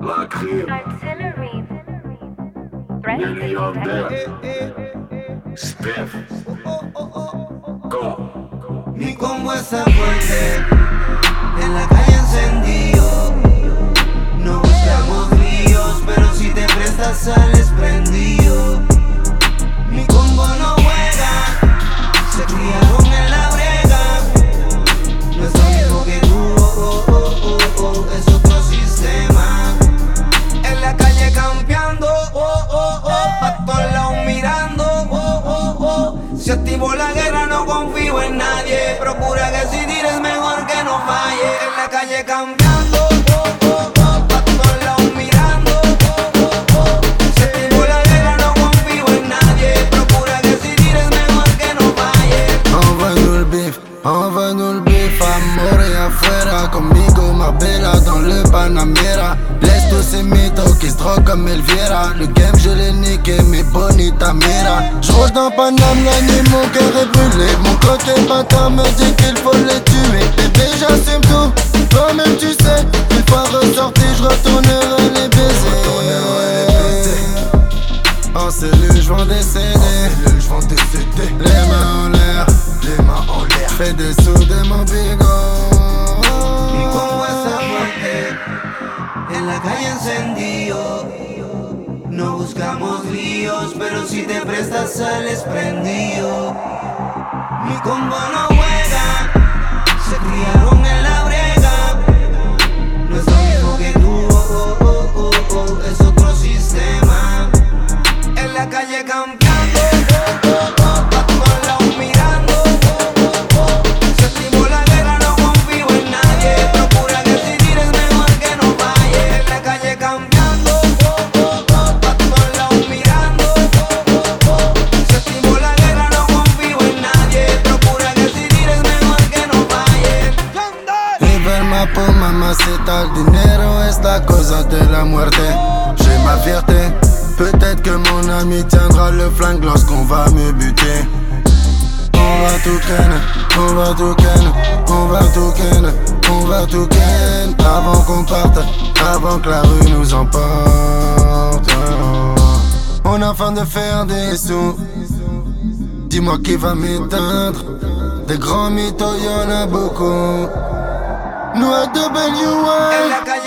La crime. Artillery. Nelly Yonder. Spiff. Go. Mi combo está fuerte, en la calle encendido. No buscamos líos, pero si te prestas sales prendido. Mi combo no juega, se criaron en la brega. No es lo mismo que tú, es otro sistema. En la calle campeando, pa' todos lados mirando, Si activo la guerra no confío en nadie. Procura que si tires mejor que no falle. En la calle campeando, pa' todos lados mirando, Si activo la guerra no confío en nadie. Procura que si tires mejor que no falle. Envoie-nous le bif, amor et afuera. Conmigo Marbella dans le Panamera. Laisse tous ces mythos qui se droguent comme Elvira. Le game je l'ai niqué, mais bonita mira. J'roule dans Paname la nuit, mon cœur est brûlé. Mon côté bâtard me dit qu'il faut les tuer. Bébé j'assume tout, toi-même tu sais. Une fois ressorti, j'retournerai les baiser. En cellule j'vends des CD. Les mains en l'air, fais des sous de mon bigot. Mi combo está fuerte, en la calle encendido. No buscamos líos, pero si te prestas sales prendido. Mi combo no juega, se criaron en la brega. No es lo mismo que tú, es otro sistema. En la calle campeando, pa' todos lados mirando. Si activo la guerra no confío en nadie. Procura que si tires mejor que no falle. En la calle campeando, pa' todos lados mirando. Si activo la guerra no confío en nadie. Procura que si tires mejor que no falle. Enferma por mamacita, el dinero es la causa de la muerte. J'ai ma fierté, peut-être que mon ami tiendra le flingue lorsqu'on va me buter. On va tout ken, on va tout ken, on va tout ken, on va tout ken. Avant qu'on parte, avant que la rue nous emporte. On a faim de faire des sous. Dis-moi qui va m'éteindre. Des grands mythos, y'en a beaucoup. Nous à En la WA. calle